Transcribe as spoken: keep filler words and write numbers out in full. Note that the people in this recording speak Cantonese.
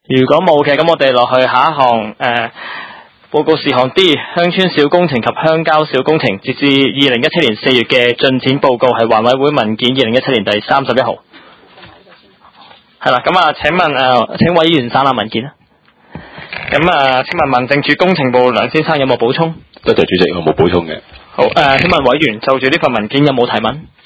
如果冇嘅，咁我哋落去下一項誒、呃、報告事項 D， 鄉村小工程及鄉郊小工程，截至二零一七年四月嘅進展報告係環委會文件二零一七年第三十一號。係啦，咁啊，請問誒、呃，請委員省覽文件啦。咁啊，請問民政處工程部梁先生有冇補充？ 多謝主席，我冇補充嘅。 好誒、呃，請問委員就住呢份文件有冇提問？